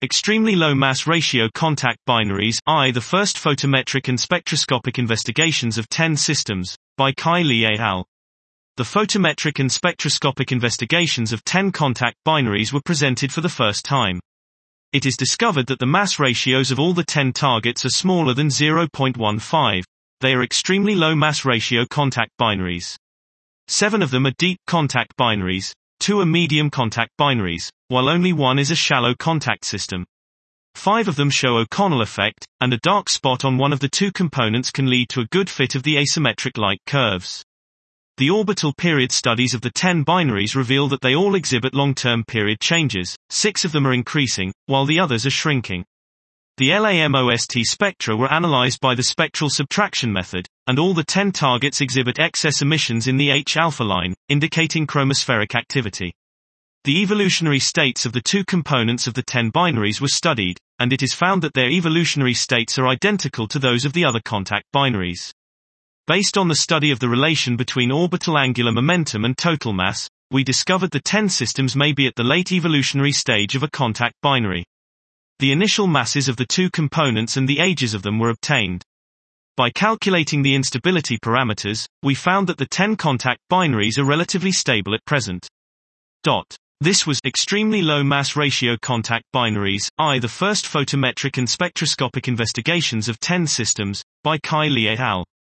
Extremely low mass ratio contact binaries, I. The first photometric and spectroscopic investigations of 10 systems, by Kai Li et al. The photometric and spectroscopic investigations of 10 contact binaries were presented for the first time. It is discovered that the mass ratios of all the 10 targets are smaller than 0.15. They are extremely low mass ratio contact binaries. 7 of them are deep contact binaries, 2 are medium contact binaries, while only 1 is a shallow contact system. 5 of them show O'Connell effect, and a dark spot on one of the 2 components can lead to a good fit of the asymmetric light curves. The orbital period studies of the 10 binaries reveal that they all exhibit long-term period changes. 6 of them are increasing, while the others are shrinking. The LAMOST spectra were analyzed by the spectral subtraction method, and all the 10 targets exhibit excess emissions in the H-alpha line, indicating chromospheric activity. The evolutionary states of the 2 components of the 10 binaries were studied, and it is found that their evolutionary states are identical to those of the other contact binaries. Based on the study of the relation between orbital angular momentum and total mass, we discovered the 10 systems may be at the late evolutionary stage of a contact binary. The initial masses of the 2 components and the ages of them were obtained. By calculating the instability parameters, we found that the 10 contact binaries are relatively stable at present. This was extremely low mass ratio contact binaries, I. The first photometric and spectroscopic investigations of 10 systems, by Kai Li et al.